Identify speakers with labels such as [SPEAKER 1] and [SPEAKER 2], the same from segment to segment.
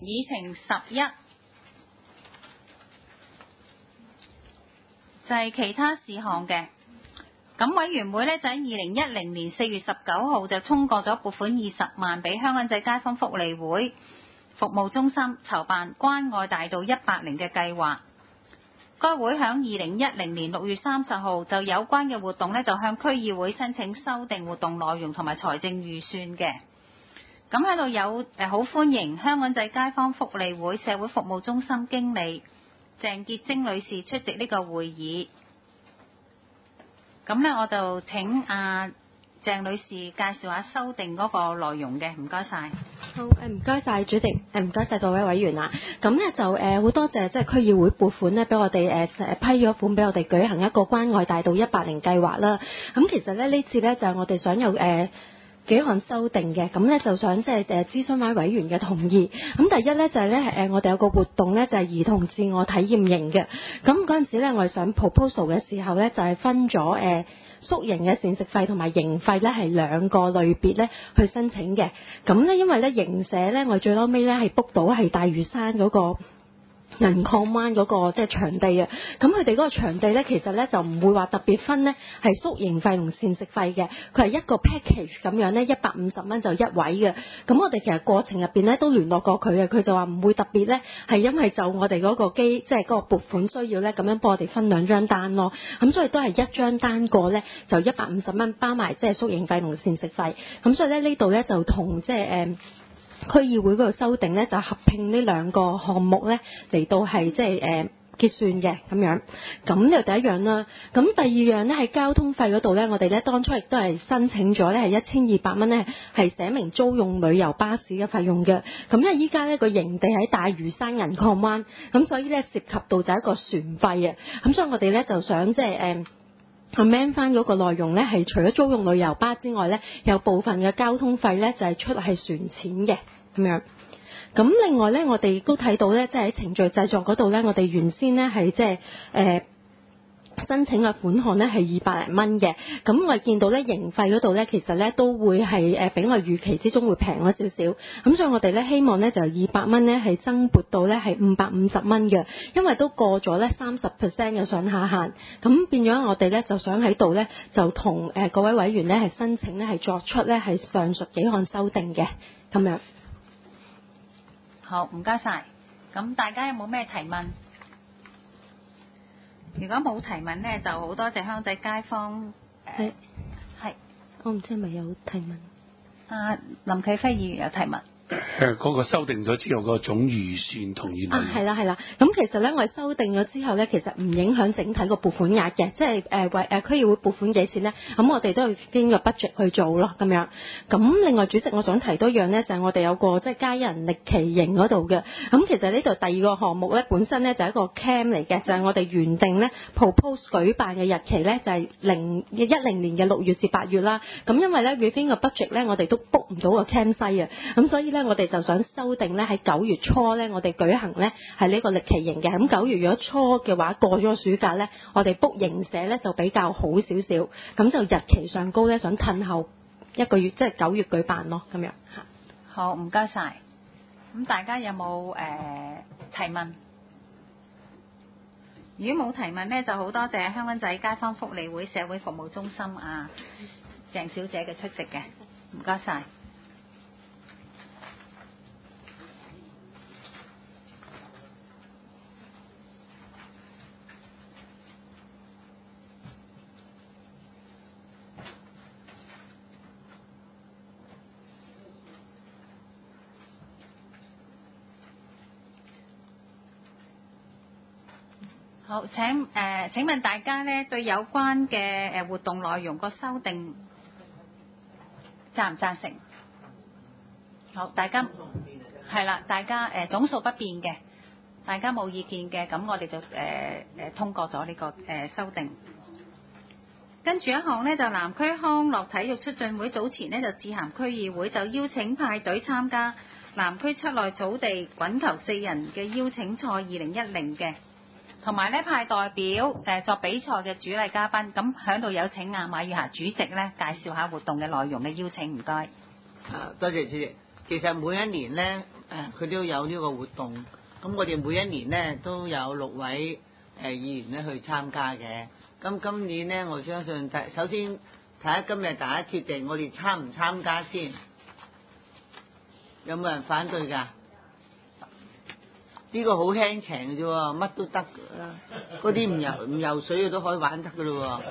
[SPEAKER 1] 議程11就係其他事項嘅。咁委員會呢，就喺2010年4月19號就通過咗撥款20萬俾香港仔街坊福利會服務中心籌辦關愛大道180嘅計劃。該會喺2010年6月30號就有關嘅活動呢，就向區議會申請修訂活動內容同埋財政預算嘅。咁喺度有好歡迎香港仔街坊福利會社會服務中心經理鄭潔貞女士出席呢個會議。咁呢，我就請鄭女士介紹下修訂嗰個內容嘅，唔該晒。
[SPEAKER 2] 好，唔該晒主席，唔該晒各位委員啦。咁呢就好多謝即係區議會撥款呢，俾我哋批咗款俾我哋舉行一個關愛大道180計劃啦。咁其實呢次呢，就係我哋想有幾項修訂嘅，咁呢就想即係諮詢委員嘅同意。咁第一呢，就係呢我哋有個活動呢，就係兒童自我體驗營嘅。咁嗰陣時呢，我哋上 proposal 嘅時候呢，就係分咗宿營嘅膳食費同埋營費呢係兩個類別呢去申請嘅。咁呢，因為呢營舍呢，我哋最後尾呢係 book 到係大嶼山嗰個銀礦灣嗰個即係場地啊，咁佢哋嗰個場地呢，其實呢就唔會話特別分呢係宿營費同膳食費嘅，佢係一個 package 咁樣呢，150蚊就一位嘅。咁我哋其實過程入邊呢都聯絡過佢嘅，佢就話唔會特別呢係因為就我哋嗰個即係嗰個撥款需要呢，咁樣幫我哋分兩張單咯。咁所以都係一張單過呢，就150蚊包埋即係宿營費同膳食費。咁所以呢度呢就同即係區議會嗰度修訂呢，就合併呢兩個項目呢嚟到係即係結算嘅咁樣。咁呢第一樣啦。咁第二樣呢，喺交通費嗰度呢，我哋呢當初亦都係申請咗呢係1200蚊呢，係寫明租用旅遊巴士嘅費用嘅。咁因為依家呢個營地喺大嶼山銀礦灣，咁所以呢涉及到就係一個船費啊。咁所以我哋呢就想即係amend 翻嗰個內容呢，係除咗租用旅遊巴之外呢，有部分嘅交通費呢就係出係船錢嘅咁樣。咁另外呢，我哋亦都睇到呢，即係喺程序製作嗰度呢，我哋原先呢係即係申請嘅款項呢係200零蚊嘅。咁我哋見到呢營費嗰度呢，其實呢都會係比我預期之中會平咗少少。咁所以我哋呢希望呢就200蚊呢係增撥到呢係550蚊嘅，因為都過咗呢30% 嘅上下限。咁變咗我哋呢就想喺度呢就同各位委員呢係申請呢係作出呢係上述幾項修訂嘅咁樣。
[SPEAKER 1] 好，唔該晒。咁大家有冇咩提問？如果冇提問呢，就好多謝香港仔街坊。係，
[SPEAKER 2] 我唔知係咪有提問。
[SPEAKER 1] 林啟輝議員有提問。
[SPEAKER 3] 嗰個修訂咗之後個總預算同意嗎？
[SPEAKER 2] 係啦。咁其實咧，我哋修訂咗之後咧，其實唔影響整體個撥款額嘅，即係為區議會撥款幾錢咧？咁我哋都係經過 budget 去做咯，咁樣。咁另外主席，我想提多一樣咧，就係我哋有個即係家人歷奇營嗰度嘅。咁其實呢度第二個項目咧，本身咧就係一個 camp 嚟嘅，就係我哋原定咧 propose 舉辦嘅日期咧，就係2010年嘅6月至8月啦。咁因為咧 within 個 budget 咧，我哋都 book 唔到個 camp 西啊，咁所以咧。我哋就想修訂咧，喺9月初咧，我哋舉行咧係呢個歷奇營嘅。咁9月如果初嘅話，過咗個暑假咧，我哋 book 營舍咧就比較好少少。咁就日期上高咧，想褪後1個月，即係9月舉辦咯，咁樣。
[SPEAKER 1] 好，唔該晒。咁大家有冇提問？如果冇提問咧，就好多謝香港仔街坊福利會社會服務中心鄭小姐嘅出席嘅，唔該晒。好，請問大家呢對有關嘅活動內容個修訂贊唔贊成？好，大家係啦，大家總數不變嘅，大家冇意見嘅，咁我哋就通過咗呢個修訂。跟住一項呢，就南區康樂體育促進會早前呢就致函區議會，就邀請派隊參加南區室內草地滾球4人嘅邀請賽2010嘅。同埋咧派代表作比賽嘅主禮嘉賓，咁喺度有請馬宇霞主席咧介紹下活動嘅內容嘅邀請，唔該。
[SPEAKER 4] 多謝主席。其實每一年咧， 佢都有呢個活動。咁我哋每一年咧都有6位議員咧去參加嘅。咁今年咧，我相信首先睇下今日大家決定我哋參唔參加先。有冇人反對㗎？呢個好輕情嘅啫喎，乜都得㗎。嗰啲唔游水嘅都可以玩得㗎咯喎。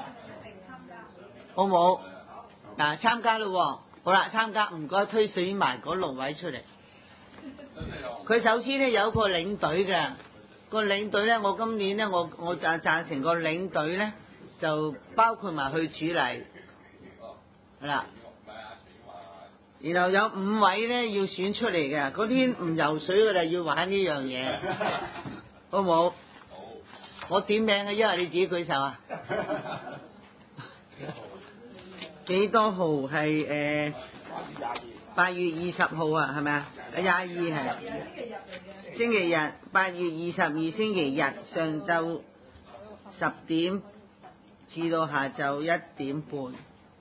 [SPEAKER 4] 好冇？嗱，參加咯喎。好啦，參加，唔該推選埋嗰6位出嚟。佢首先咧有一個領隊嘅，個領隊咧，我今年咧我贊成個領隊咧就包括埋去主禮，係啦。然後有5位咧要選出嚟嘅，嗰啲唔游水嘅就要玩呢樣嘢，好冇？好。我點名嘅，因為你自己舉手啊。幾多號係8月20號啊，係咪啊？22係星期日，8月22星期日上晝10點至到下晝1點半。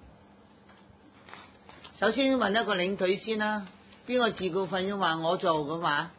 [SPEAKER 4] 首先問一個領隊先啦，邊個自告奮勇話我做咁話？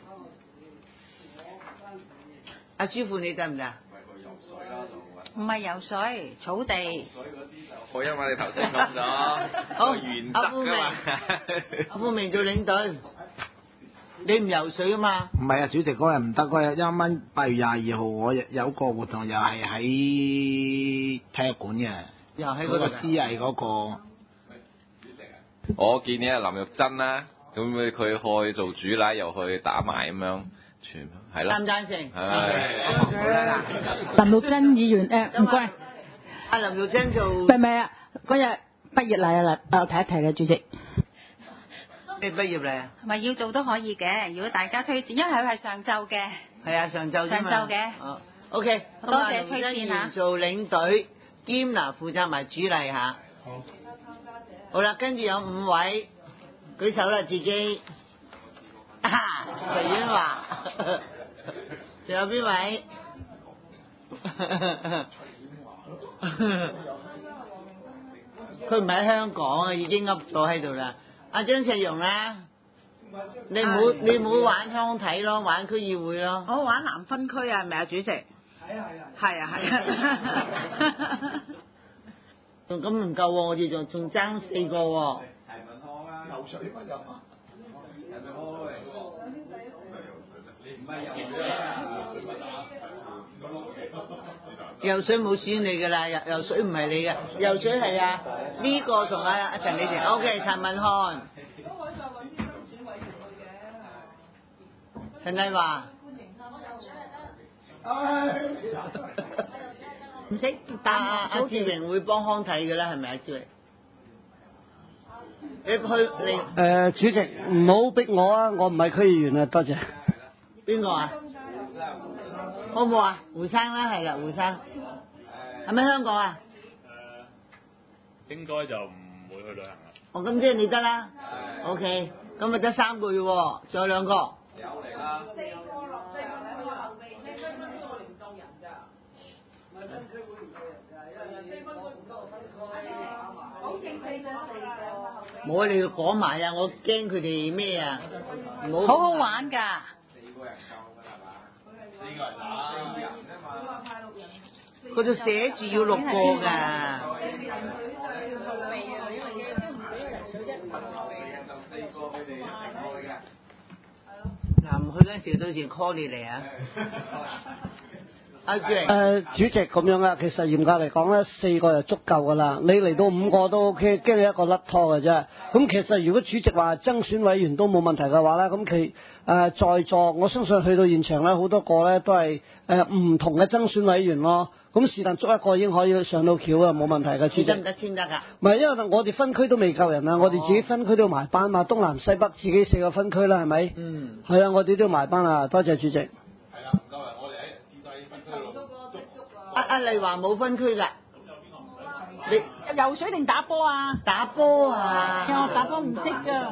[SPEAKER 4] 阿朱父你得唔得？
[SPEAKER 1] 唔係游水，草地。
[SPEAKER 5] 我因為你頭先講咗個原則㗎嘛。
[SPEAKER 4] 阿富明做領隊，你唔游水啊嘛？
[SPEAKER 6] 唔係啊，主席嗰日唔得，嗰日啱啱8月22號，我有個活動又係喺體育館嘅，
[SPEAKER 4] 又喺嗰
[SPEAKER 6] 嗰個
[SPEAKER 4] 度
[SPEAKER 6] 私藝嗰個。
[SPEAKER 5] 我見你係林玉珍啦，咁佢去做主禮又去打埋咁樣，全係咯。
[SPEAKER 4] 贊唔贊成？
[SPEAKER 7] 林玉珍議員唔該。
[SPEAKER 4] 阿林玉珍做。
[SPEAKER 7] 唔係啊，嗰日畢業禮啊，提一提嘅主席。
[SPEAKER 4] 你畢業禮啊？
[SPEAKER 1] 咪要做都可以嘅，如果大家推薦，因為佢係上晝嘅。
[SPEAKER 4] 係啊，上晝啫嘛。
[SPEAKER 1] 上晝嘅。
[SPEAKER 4] 哦 ，OK。
[SPEAKER 1] 多謝推薦嚇。
[SPEAKER 4] 做領隊兼負責埋主禮嚇。好。好啦，跟住有5位舉手啦，自己。徐婉華，仲有邊位？佢唔喺香港啊，已經噏咗喺度啦。阿張世容啦，你唔好玩康體咯，玩區議會咯。
[SPEAKER 8] 我玩南分區啊，係咪啊，主席？係啊。
[SPEAKER 4] 咁唔夠喎，我哋仲爭4個喎。
[SPEAKER 6] 游水嘛就。
[SPEAKER 4] 游水冇選你㗎啦，游水唔係你嘅，游水係啊呢個同阿陳李成 ，OK， 陳文漢。陳麗華。唔識，但阿志榮會幫康體㗎啦，係咪啊，志榮？你
[SPEAKER 9] 主席唔好逼我啊！我唔係區議員啊，多謝。
[SPEAKER 4] 邊個啊？好唔好啊？胡生啦，係啦，胡生。係咪香港啊？
[SPEAKER 10] 應該就唔會去旅行啦。
[SPEAKER 4] 哦，咁即係你得啦。OK，咁咪得3個啫喎，仲有2個。
[SPEAKER 5] 有嚟啦。4個落4個後備，4分我哋唔夠人㗎。唔係分區會唔夠人㗎，因為4分唔夠分區。好正4個4個。
[SPEAKER 4] 冇啊！你要講埋啊！我驚佢哋咩啊？
[SPEAKER 1] 好好玩㗎。
[SPEAKER 5] 4個人夠㗎係嘛？4個人打4人啊嘛。
[SPEAKER 4] 嗰度寫住要6個㗎。嗱，唔去嗰陣時，到時 call 你嚟啊！阿朱
[SPEAKER 9] 主席咁樣啊，其實嚴格嚟講咧，4個就足夠噶啦。你嚟到5個都 OK，驚你一個甩拖嘅啫。咁其實如果主席話增選委員都冇問題嘅話咧，咁在座我相信去到現場咧，好多個咧都係唔同嘅增選委員咯。咁是但捉一個已經可以上到橋啊，冇問題嘅。主席
[SPEAKER 4] 得唔得先得㗎？
[SPEAKER 9] 唔係，因為我哋分區都未夠人啊，我哋自己分區都要埋班嘛，東南西北自己4個分區啦，係咪？
[SPEAKER 4] 嗯。
[SPEAKER 9] 係啊，我哋都要埋班啊，多謝主席。
[SPEAKER 10] 係啦，唔夠人，我哋喺自製分區度。
[SPEAKER 4] 阿麗華冇分區㗎。
[SPEAKER 8] 你游水定打波啊？
[SPEAKER 4] 打波啊！
[SPEAKER 8] 我打波唔識㗎。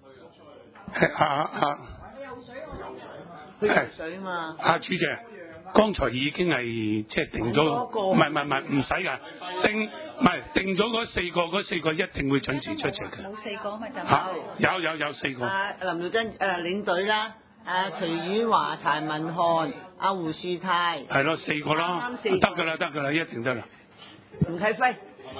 [SPEAKER 3] 係
[SPEAKER 4] 去游水嘛。
[SPEAKER 3] 阿主席， 剛才已經係即係定咗，唔係唔使㗎，定咗嗰四個一定會準時出席嘅。
[SPEAKER 1] 冇4個咪就
[SPEAKER 3] 有4個。
[SPEAKER 4] 林耀珍領隊啦，徐婉華、柴文漢、胡樹泰。
[SPEAKER 3] 係咯，4個啦，得㗎啦，一定得啦。
[SPEAKER 4] 吳啟輝。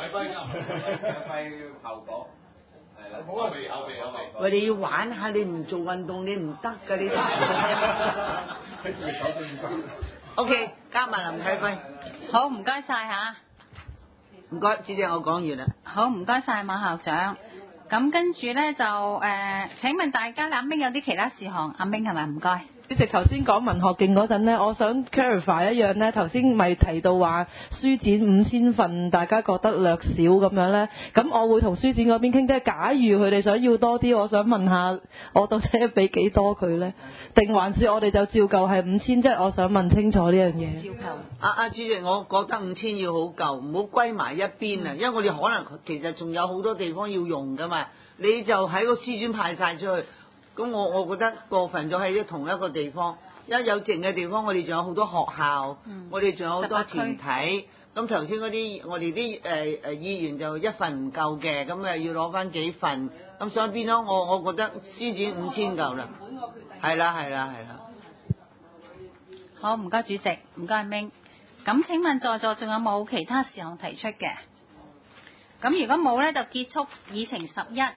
[SPEAKER 4] 喂，你要玩下，你唔做運動你唔得㗎，你。OK， 加埋林啟輝。
[SPEAKER 1] 好，唔該晒嚇。
[SPEAKER 4] 唔該，主席我講完啦。
[SPEAKER 1] 好，唔該晒馬校長。咁跟住咧就請問大家阿明有啲其他事項，阿明係咪？唔該。
[SPEAKER 11] 主席頭先講文學徑嗰陣呢，我想 clarify 一樣呢。頭先咪提到話書展5000份，大家覺得略少咁樣呢。咁我會同書展嗰邊傾，即係假如佢哋想要多啲，我想問下我到底俾幾多佢呢？定還是我哋就照舊係5000？即係我想問清楚呢樣嘢。
[SPEAKER 4] 照舊。主席，我覺得5000要好夠，唔好歸埋一邊啊！因為我哋可能其實仲有好多地方要用噶嘛，你就喺個書展派晒出去。咁我覺得過分咗喺同一個地方，一有剩嘅地方，我哋仲有好多學校，我哋仲有好多團體。咁頭先嗰啲我哋啲議員就1份唔夠嘅，咁要攞翻幾份。咁所以變咗我覺得書展5000夠啦。係啦。
[SPEAKER 1] 好，唔該主席，唔該阿明。咁請問在座仲有冇其他事項提出嘅？咁如果冇咧，就結束議程11。